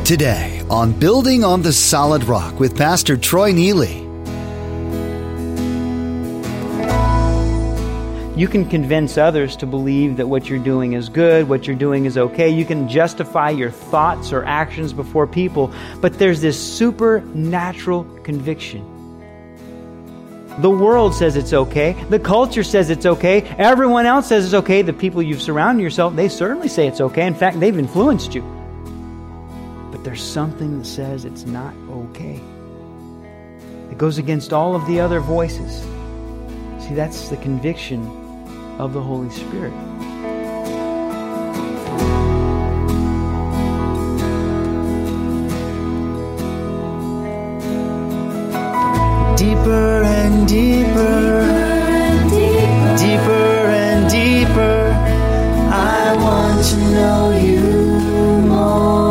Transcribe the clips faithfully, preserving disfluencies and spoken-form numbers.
Today on Building on the Solid Rock with Pastor Troy Neely. You can convince others to believe that what you're doing is good, what you're doing is okay. You can justify your thoughts or actions before people, but there's this supernatural conviction. The world says it's okay. The culture says it's okay. Everyone else says it's okay. The people you've surrounded yourself, they certainly say it's okay. In fact, they've influenced you. But there's something that says it's not okay. It goes against all of the other voices. See, that's the conviction of the Holy Spirit. Deeper and deeper, deeper, deeper and deeper, I want to know you more.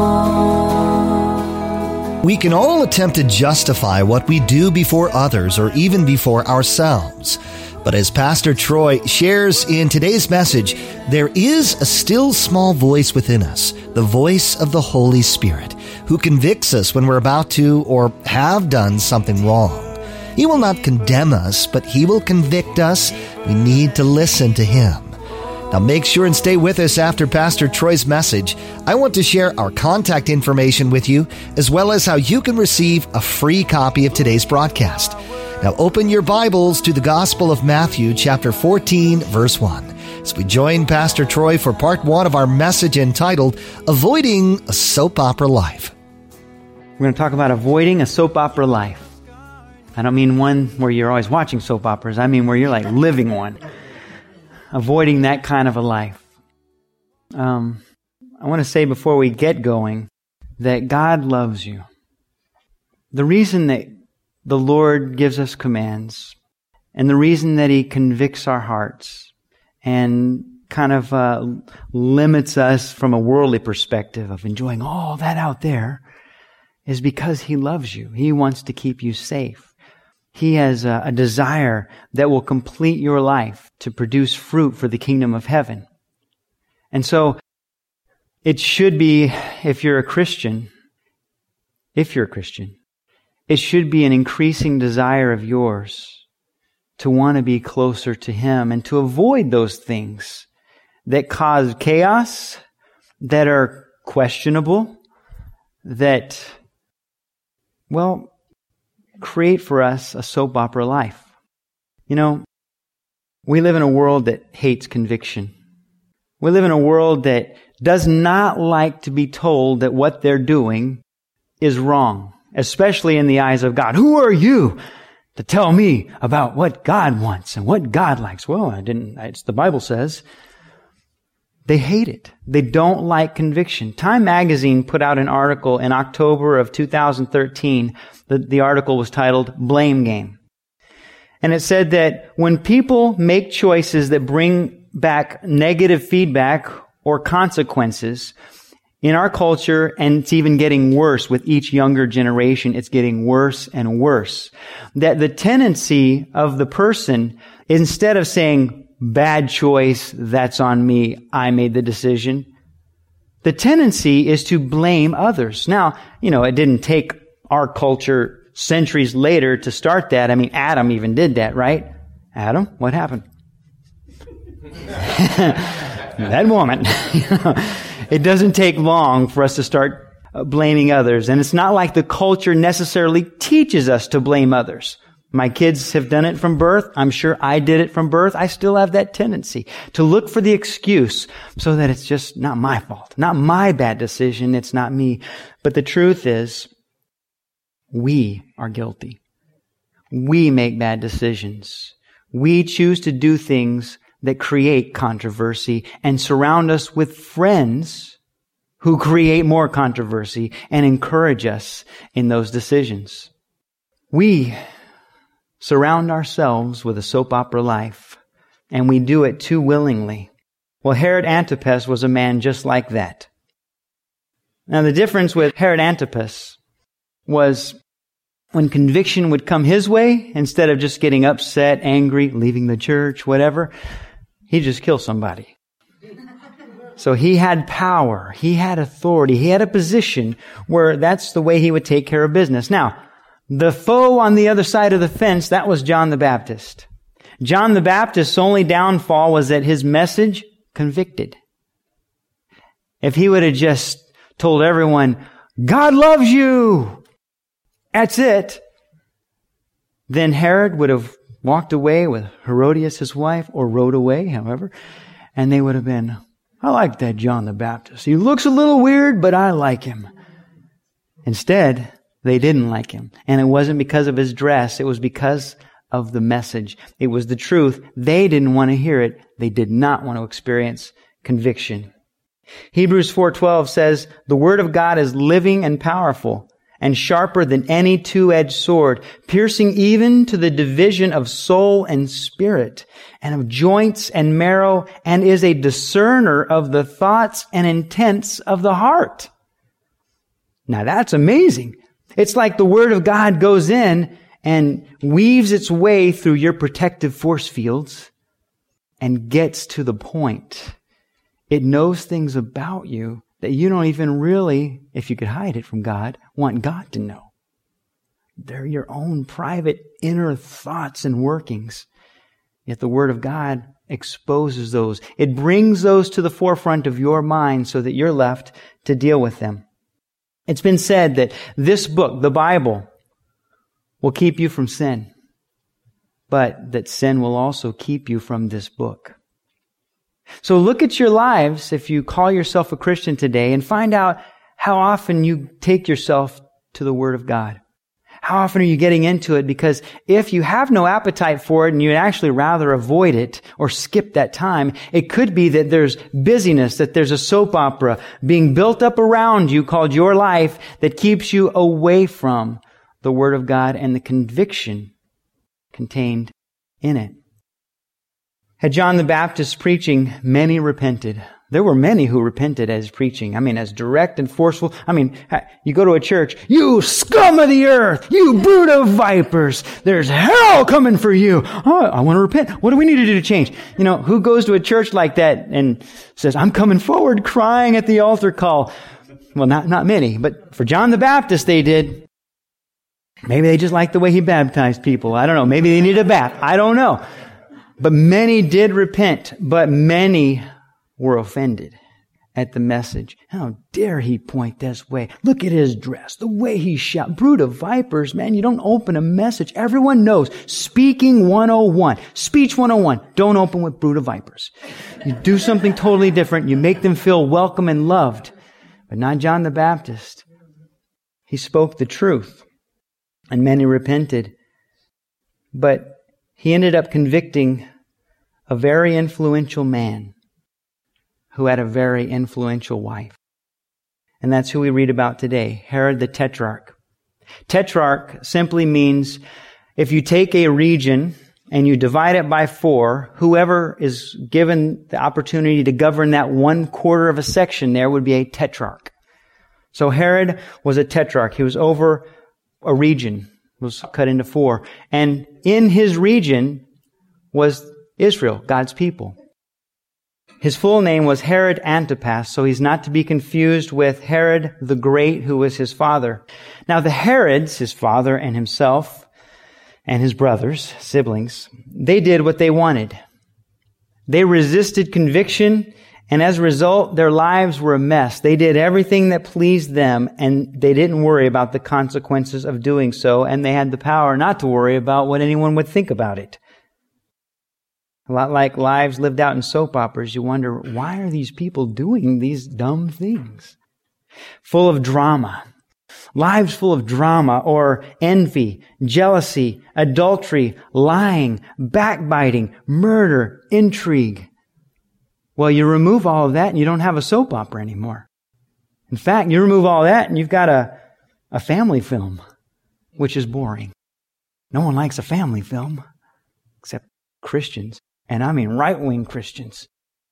We can all attempt to justify what we do before others or even before ourselves. But as Pastor Troy shares in today's message, there is a still small voice within us, the voice of the Holy Spirit, who convicts us when we're about to or have done something wrong. He will not condemn us, but He will convict us. We need to listen to Him. Now make sure and stay with us after Pastor Troy's message. I want to share our contact information with you, as well as how you can receive a free copy of today's broadcast. Now open your Bibles to the Gospel of Matthew, chapter fourteen, verse one, as we join Pastor Troy for part one of our message entitled, Avoiding a Soap Opera Life. We're going to talk about avoiding a soap opera life. I don't mean one where you're always watching soap operas. I mean where you're like living one. Avoiding that kind of a life. Um, I want to say before we get going that God loves you. The reason that the Lord gives us commands, and the reason that He convicts our hearts and kind of uh, limits us from a worldly perspective of enjoying all that out there is because He loves you. He wants to keep you safe. He has a, a desire that will complete your life to produce fruit for the kingdom of heaven. And so it should be, if you're a Christian, if you're a Christian, it should be an increasing desire of yours to want to be closer to Him and to avoid those things that cause chaos, that are questionable, that, well, create for us a soap opera life. You know, we live in a world that hates conviction. We live in a world that does not like to be told that what they're doing is wrong, especially in the eyes of God. Who are you to tell me about what God wants and what God likes? Well, I didn't, it's the Bible says. They hate it. They don't like conviction. Time magazine put out an article in October of two thousand thirteen. The, the article was titled Blame Game. And it said that when people make choices that bring back negative feedback or consequences in our culture, and it's even getting worse with each younger generation, it's getting worse and worse, that the tendency of the person, instead of saying, bad choice, that's on me, I made the decision, the tendency is to blame others. Now, you know, it didn't take our culture centuries later to start that. I mean, Adam even did that, right? Adam, what happened? That woman. It doesn't take long for us to start blaming others. And it's not like the culture necessarily teaches us to blame others. My kids have done it from birth. I'm sure I did it from birth. I still have that tendency to look for the excuse so that it's just not my fault, not my bad decision. It's not me. But the truth is, we are guilty. We make bad decisions. We choose to do things that create controversy and surround us with friends who create more controversy and encourage us in those decisions. We surround ourselves with a soap opera life, and we do it too willingly. Well, Herod Antipas was a man just like that. Now, the difference with Herod Antipas was when conviction would come his way, instead of just getting upset, angry, leaving the church, whatever, he'd just kill somebody. So he had power. He had authority. He had a position where that's the way he would take care of business. Now, the foe on the other side of the fence, that was John the Baptist. John the Baptist's only downfall was that his message convicted. If he would have just told everyone, God loves you, that's it, then Herod would have walked away with Herodias, his wife, or rode away, however, and they would have been, I like that John the Baptist. He looks a little weird, but I like him. Instead, they didn't like him. And it wasn't because of his dress. It was because of the message. It was the truth. They didn't want to hear it. They did not want to experience conviction. Hebrews four twelve says, the Word of God is living and powerful and sharper than any two-edged sword, piercing even to the division of soul and spirit and of joints and marrow, and is a discerner of the thoughts and intents of the heart. Now that's amazing. It's like the Word of God goes in and weaves its way through your protective force fields and gets to the point. It knows things about you that you don't even really, if you could hide it from God, want God to know. They're your own private inner thoughts and workings. Yet the Word of God exposes those. It brings those to the forefront of your mind so that you're left to deal with them. It's been said that this book, the Bible, will keep you from sin, but that sin will also keep you from this book. So look at your lives if you call yourself a Christian today and find out how often you take yourself to the Word of God. How often are you getting into it? Because if you have no appetite for it and you'd actually rather avoid it or skip that time, it could be that there's busyness, that there's a soap opera being built up around you called your life that keeps you away from the Word of God and the conviction contained in it. At John the Baptist's preaching, many repented. There were many who repented as preaching. I mean, as direct and forceful. I mean, you go to a church, you scum of the earth, you brood of vipers, there's hell coming for you. Oh, I want to repent. What do we need to do to change? You know, who goes to a church like that and says, I'm coming forward crying at the altar call? Well, not, not many, but for John the Baptist, they did. Maybe they just liked the way he baptized people. I don't know. Maybe they needed a bath. I don't know. But many did repent, but many were offended at the message. How dare he point this way? Look at his dress, the way he shouts. Brood of vipers, man, you don't open a message. Everyone knows. Speaking one oh one. Speech one oh one. Don't open with brood of vipers. You do something totally different. You make them feel welcome and loved. But not John the Baptist. He spoke the truth, and many repented. But he ended up convicting a very influential man who had a very influential wife. And that's who we read about today, Herod the Tetrarch. Tetrarch simply means if you take a region and you divide it by four, whoever is given the opportunity to govern that one quarter of a section there would be a tetrarch. So Herod was a tetrarch. He was over a region. Was cut into four. And in his region was Israel, God's people. His full name was Herod Antipas, so he's not to be confused with Herod the Great, who was his father. Now the Herods, his father and himself, and his brothers, siblings, they did what they wanted. They resisted conviction, and as a result, their lives were a mess. They did everything that pleased them, and they didn't worry about the consequences of doing so, and they had the power not to worry about what anyone would think about it. A lot like lives lived out in soap operas, you wonder, why are these people doing these dumb things? Full of drama. Lives full of drama or envy, jealousy, adultery, lying, backbiting, murder, intrigue. Well, you remove all of that and you don't have a soap opera anymore. In fact, you remove all that and you've got a, a family film, which is boring. No one likes a family film except Christians. And I mean right-wing Christians.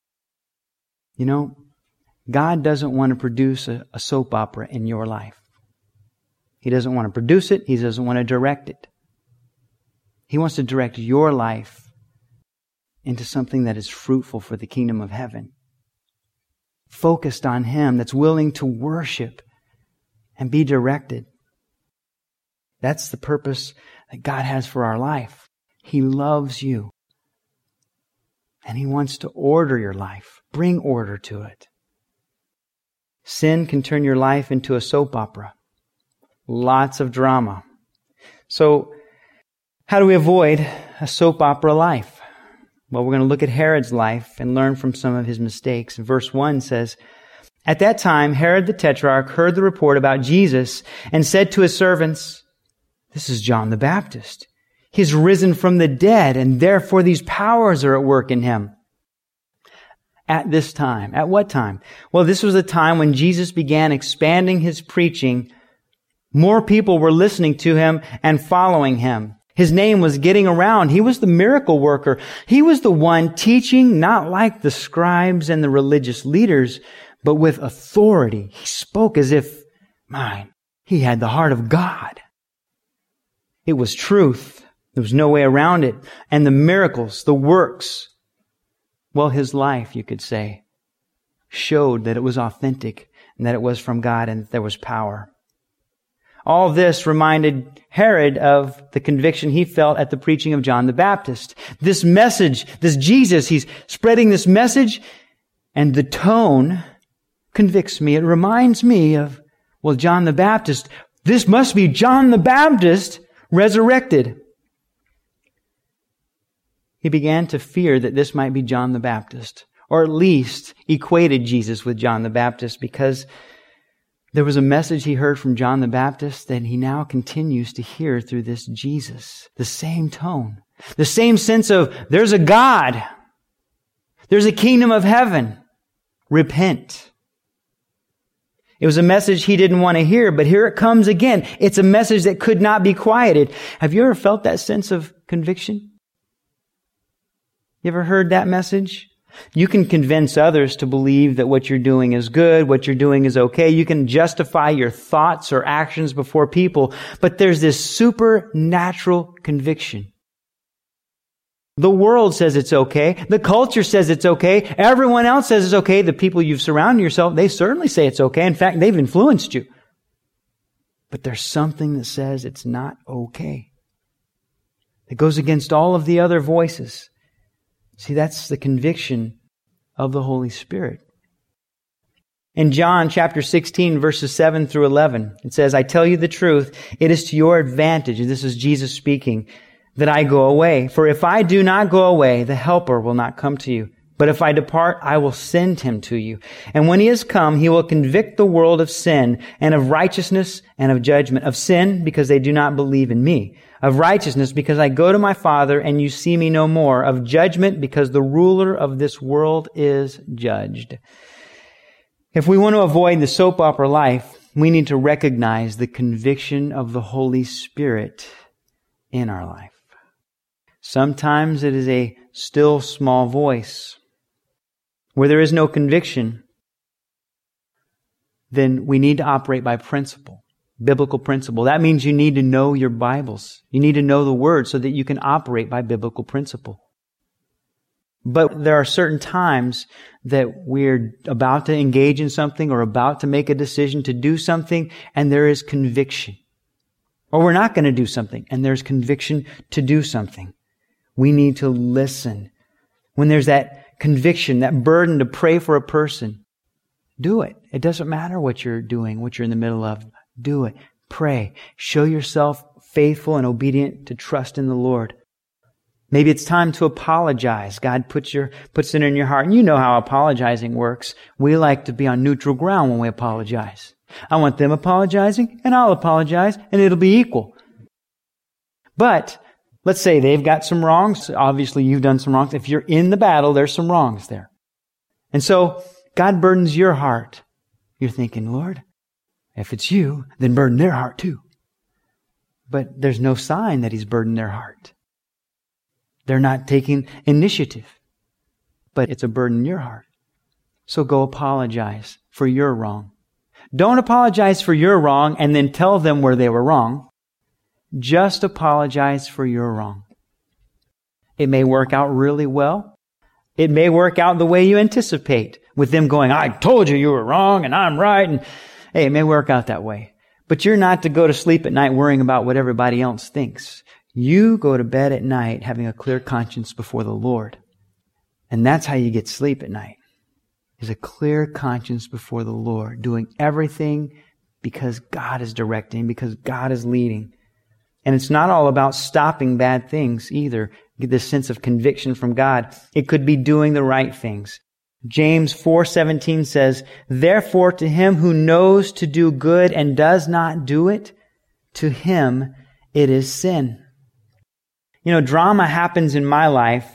You know, God doesn't want to produce a, a soap opera in your life. He doesn't want to produce it. He doesn't want to direct it. He wants to direct your life into something that is fruitful for the kingdom of heaven. focused on Him, that's willing to worship and be directed. That's the purpose that God has for our life. He loves you. And He wants to order your life, bring order to it. Sin can turn your life into a soap opera. Lots of drama. So, how do we avoid a soap opera life? Well, we're going to look at Herod's life and learn from some of his mistakes. Verse one says, "At that time, Herod the Tetrarch heard the report about Jesus and said to his servants, 'This is John the Baptist. He is risen from the dead, and therefore these powers are at work in him.'" At this time. At what time? Well, this was a time when Jesus began expanding His preaching. More people were listening to Him and following Him. His name was getting around. He was the miracle worker. He was the one teaching, not like the scribes and the religious leaders, but with authority. He spoke as if, man, He had the heart of God. It was truth. There was no way around it. And the miracles, the works, well, His life, you could say, showed that it was authentic and that it was from God and that there was power. All this reminded Herod of the conviction he felt at the preaching of John the Baptist. This message, this Jesus, He's spreading this message, and the tone convicts me. It reminds me of, well, John the Baptist. This must be John the Baptist resurrected. He began to fear that this might be John the Baptist, or at least equated Jesus with John the Baptist, because there was a message he heard from John the Baptist that he now continues to hear through this Jesus. The same tone. The same sense of, there's a God. There's a kingdom of heaven. Repent. It was a message he didn't want to hear, but here it comes again. It's a message that could not be quieted. Have you ever felt that sense of conviction? You ever heard that message? You can convince others to believe that what you're doing is good, what you're doing is okay. You can justify your thoughts or actions before people, but there's this supernatural conviction. The world says it's okay. The culture says it's okay. Everyone else says it's okay. The people you've surrounded yourself, they certainly say it's okay. In fact, they've influenced you. But there's something that says it's not okay. It goes against all of the other voices. See, that's the conviction of the Holy Spirit. In John chapter sixteen, verses seven through eleven, it says, "I tell you the truth, it is to your advantage," and this is Jesus speaking, "that I go away. For if I do not go away, the Helper will not come to you. But if I depart, I will send Him to you. And when He has come, He will convict the world of sin and of righteousness and of judgment. Of sin, because they do not believe in me. Of righteousness, because I go to my Father and you see me no more. Of judgment, because the ruler of this world is judged." If we want to avoid the soap opera life, we need to recognize the conviction of the Holy Spirit in our life. Sometimes it is a still small voice. Where there is no conviction, then we need to operate by principle. Biblical principle. That means you need to know your Bibles. You need to know the Word so that you can operate by biblical principle. But there are certain times that we're about to engage in something or about to make a decision to do something, and there is conviction. Or we're not going to do something, and there's conviction to do something. We need to listen. When there's that conviction, that burden to pray for a person, do it. It doesn't matter what you're doing, what you're in the middle of. Do it. Pray. Show yourself faithful and obedient to trust in the Lord. Maybe it's time to apologize. God puts your puts it in your heart. And you know how apologizing works. We like to be on neutral ground when we apologize. I want them apologizing, and I'll apologize, and it'll be equal. But let's say they've got some wrongs. Obviously, you've done some wrongs. If you're in the battle, there's some wrongs there. And so God burdens your heart. You're thinking, Lord, if it's you, then burden their heart too. But there's no sign that He's burdened their heart. They're not taking initiative. But it's a burden in your heart. So go apologize for your wrong. Don't apologize for your wrong and then tell them where they were wrong. Just apologize for your wrong. It may work out really well. It may work out the way you anticipate. with them going, I told you you were wrong and I'm right. And hey, it may work out that way. But you're not to go to sleep at night worrying about what everybody else thinks. You go to bed at night having a clear conscience before the Lord. And that's how you get sleep at night. Is a clear conscience before the Lord, doing everything because God is directing, because God is leading. And it's not all about stopping bad things either. Get this sense of conviction from God. It could be doing the right things. James four seventeen says, therefore to him who knows to do good and does not do it, to him it is sin. You know, drama happens in my life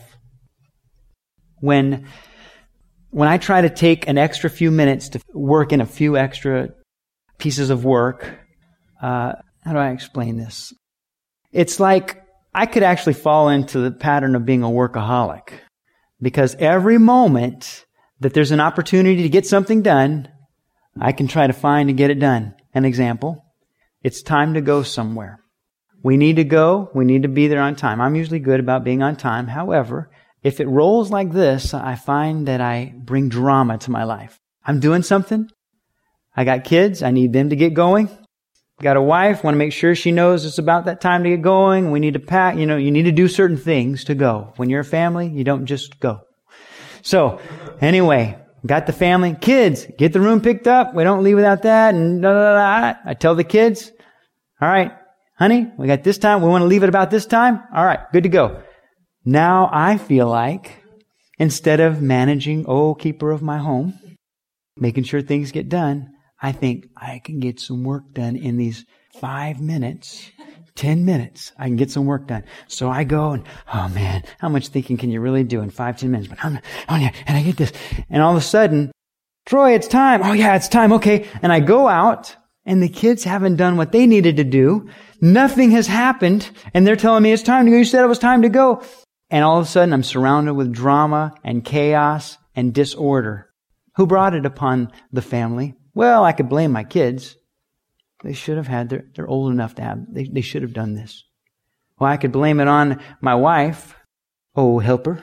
when, when I try to take an extra few minutes to work in a few extra pieces of work. Uh, how do I explain this? It's like I could actually fall into the pattern of being a workaholic, because every moment that there's an opportunity to get something done, I can try to find and get it done. An example, it's time to go somewhere. We need to go. We need to be there on time. I'm usually good about being on time. However, if it rolls like this, I find that I bring drama to my life. I'm doing something. I got kids. I need them to get going. Got a wife. Want to make sure she knows it's about that time to get going. We need to pack. You know, you need to do certain things to go. When you're a family, you don't just go. So, anyway, got the family. Kids, get the room picked up. We don't leave without that. And da, da, da, da. I tell the kids, all right, honey, we got this time. We want to leave it about this time. All right, good to go. Now I feel like instead of managing, oh, keeper of my home, making sure things get done, I think I can get some work done in these five minutes, ten minutes. I can get some work done. So I go and, oh man, how much thinking can you really do in five, ten minutes? But I'm, oh yeah, and I get this. And all of a sudden, Troy, it's time. Oh yeah, it's time. Okay. And I go out and the kids haven't done what they needed to do. Nothing has happened. And they're telling me it's time to go. You said it was time to go. And all of a sudden I'm surrounded with drama and chaos and disorder. Who brought it upon the family? Well, I could blame my kids. They should have had, they're, they're old enough to have, they, they should have done this. Well, I could blame it on my wife. Oh, helper.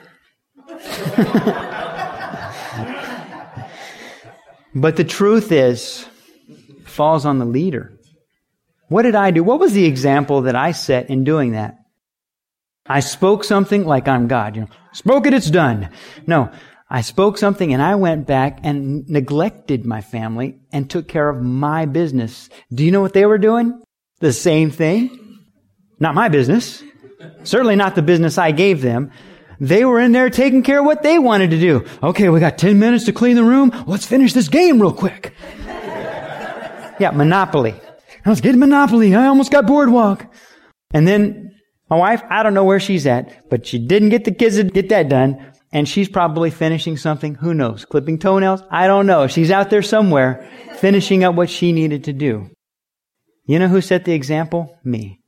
But the truth is, it falls on the leader. What did I do? What was the example that I set in doing that? I spoke something like I'm God. You know, spoke it, it's done. No, I spoke something and I went back and neglected my family and took care of my business. Do you know what they were doing? The same thing. Not my business. Certainly not the business I gave them. They were in there taking care of what they wanted to do. Okay, we got ten minutes to clean the room. Let's finish this game real quick. Yeah, Monopoly. I was getting Monopoly. I almost got Boardwalk. And then my wife, I don't know where she's at, but she didn't get the kids to get that done. And she's probably finishing something. Who knows? Clipping toenails? I don't know. She's out there somewhere finishing up what she needed to do. You know who set the example? Me.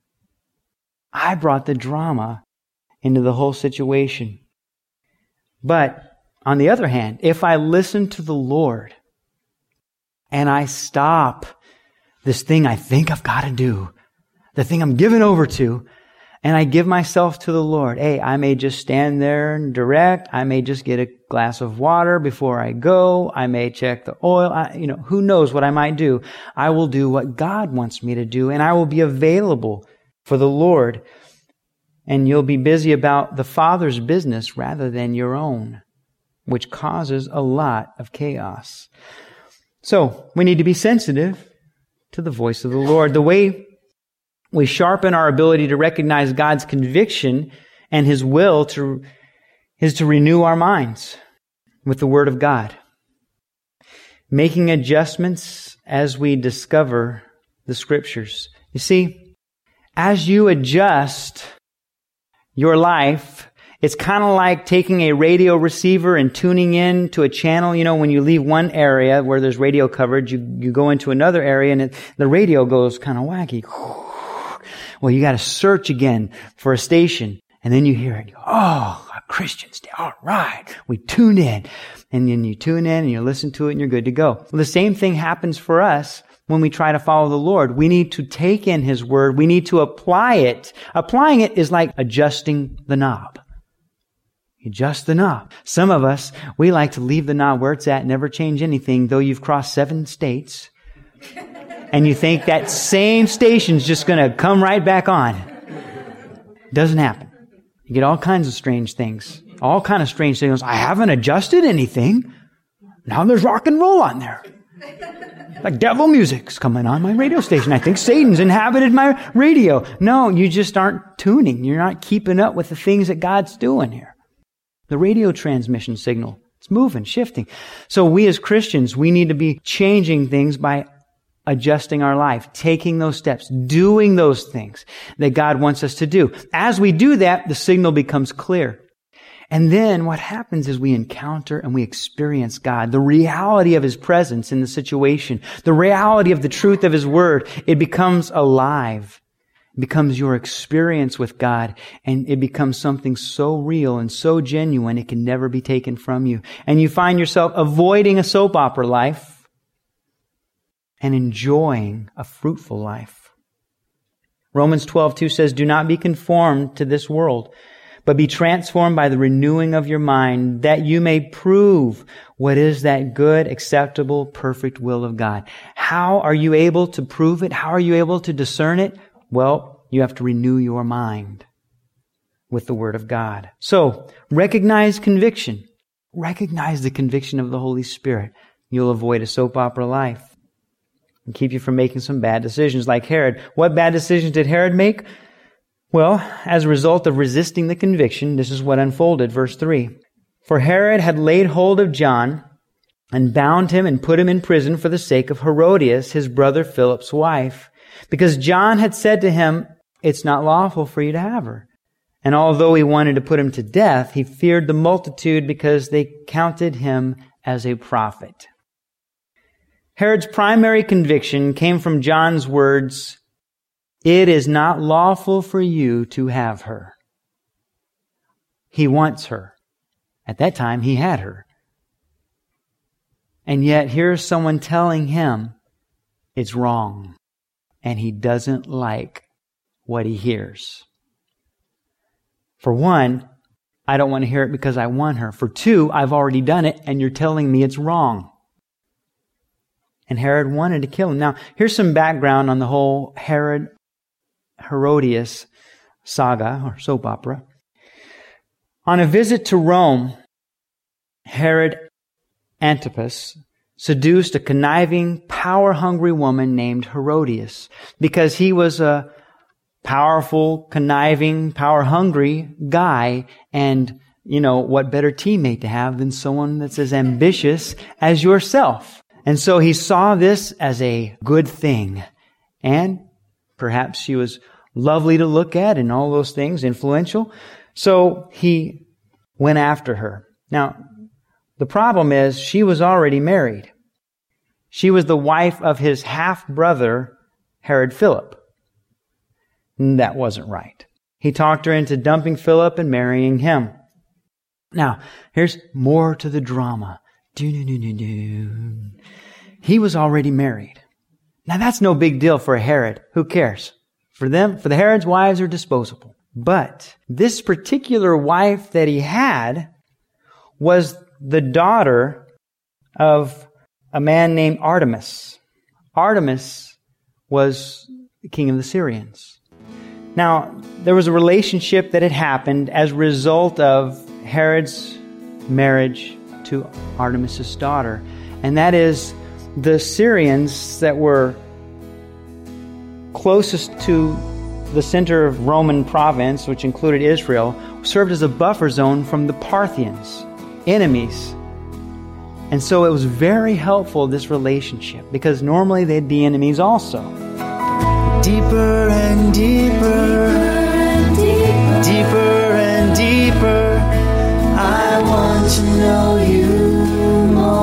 I brought the drama into the whole situation. But on the other hand, if I listen to the Lord and I stop this thing I think I've got to do, the thing I'm given over to, and I give myself to the Lord. Hey, I may just stand there and direct. I may just get a glass of water before I go. I may check the oil. I, you know, who knows what I might do. I will do what God wants me to do, and I will be available for the Lord. And you'll be busy about the Father's business rather than your own, which causes a lot of chaos. So, we need to be sensitive to the voice of the Lord. The way we sharpen our ability to recognize God's conviction and His will to, is to renew our minds with the Word of God. Making adjustments as we discover the Scriptures. You see, as you adjust your life, it's kind of like taking a radio receiver and tuning in to a channel. You know, when you leave one area where there's radio coverage, you, you go into another area and it, the radio goes kind of wacky. Well, you got to search again for a station, and then you hear it. You go, oh, a Christian station. All right. We tune in. And then you tune in and you listen to it and you're good to go. Well, the same thing happens for us when we try to follow the Lord. We need to take in His Word. We need to apply it. Applying it is like adjusting the knob. Just the knob. Some of us, we like to leave the knob where it's at, never change anything, though you've crossed seven states. And you think that same station's just going to come right back on. Doesn't happen. You get all kinds of strange things. All kind of strange signals. I haven't adjusted anything. Now there's rock and roll on there. Like devil music's coming on my radio station. I think Satan's inhabited my radio. No, you just aren't tuning. You're not keeping up with the things that God's doing here. The radio transmission signal, it's moving, shifting. So we as Christians, we need to be changing things by adjusting our life, taking those steps, doing those things that God wants us to do. As we do that, the signal becomes clear. And then what happens is we encounter and we experience God, the reality of His presence in the situation, the reality of the truth of His Word. It becomes alive. It becomes your experience with God, and it becomes something so real and so genuine it can never be taken from you. And you find yourself avoiding a soap opera life and enjoying a fruitful life. Romans twelve two says, "Do not be conformed to this world, but be transformed by the renewing of your mind, that you may prove what is that good, acceptable, perfect will of God." How are you able to prove it? How are you able to discern it? Well, you have to renew your mind with the Word of God. So, recognize conviction. Recognize the conviction of the Holy Spirit. You'll avoid a soap opera life and keep you from making some bad decisions like Herod. What bad decisions did Herod make? Well, as a result of resisting the conviction, this is what unfolded. Verse three. "For Herod had laid hold of John and bound him and put him in prison for the sake of Herodias, his brother Philip's wife, because John had said to him, 'It's not lawful for you to have her.' And although he wanted to put him to death, he feared the multitude because they counted him as a prophet." Herod's primary conviction came from John's words, "It is not lawful for you to have her." He wants her. At that time, he had her. And yet, here's someone telling him it's wrong. And he doesn't like what he hears. For one, I don't want to hear it because I want her. For two, I've already done it and you're telling me it's wrong. And Herod wanted to kill him. Now, here's some background on the whole Herod Herodias saga or soap opera. On a visit to Rome, Herod Antipas seduced a conniving, power-hungry woman named Herodias because he was a powerful, conniving, power-hungry guy. And, you know, what better teammate to have than someone that's as ambitious as yourself? And so he saw this as a good thing. And perhaps she was lovely to look at and all those things, influential. So he went after her. Now, the problem is she was already married. She was the wife of his half-brother, Herod Philip. That wasn't right. He talked her into dumping Philip and marrying him. Now, here's more to the drama. He was already married. Now, that's no big deal for a Herod. Who cares? For them, for the Herod's wives are disposable. But this particular wife that he had was the daughter of a man named Artemis. Artemis was the king of the Syrians. Now, there was a relationship that had happened as a result of Herod's marriage to Artemis' daughter. And that is the Syrians that were closest to the center of Roman province, which included Israel, served as a buffer zone from the Parthians, enemies. And so it was very helpful, this relationship, because normally they'd be enemies also. Deeper and deeper, deeper, deeper and deeper, I want to know you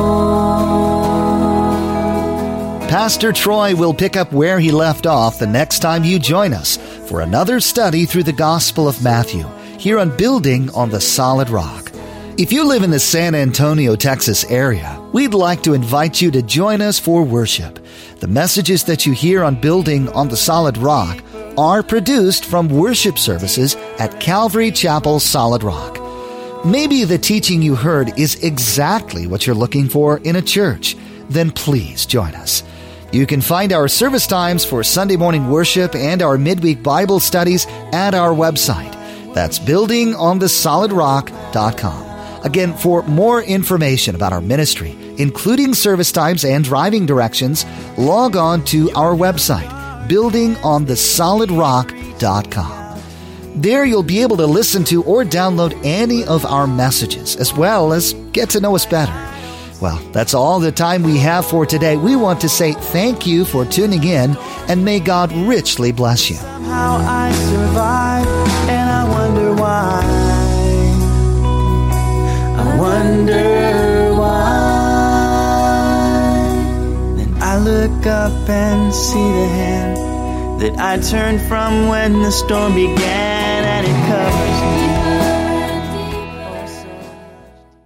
more. Pastor Troy will pick up where he left off the next time you join us for another study through the Gospel of Matthew, here on Building on the Solid Rock. If you live in the San Antonio, Texas area, we'd like to invite you to join us for worship. The messages that you hear on Building on the Solid Rock are produced from worship services at Calvary Chapel Solid Rock. Maybe the teaching you heard is exactly what you're looking for in a church. Then please join us. You can find our service times for Sunday morning worship and our midweek Bible studies at our website. That's building on the solid rock dot com. Again, for more information about our ministry, including service times and driving directions, log on to our website, building on the solid rock dot com. There you'll be able to listen to or download any of our messages, as well as get to know us better. Well, that's all the time we have for today. We want to say thank you for tuning in, and may God richly bless you. Somehow I survive, and I wonder why. I wonder why. Then I look up and see the hand that I turned from when the storm began, and it covers me.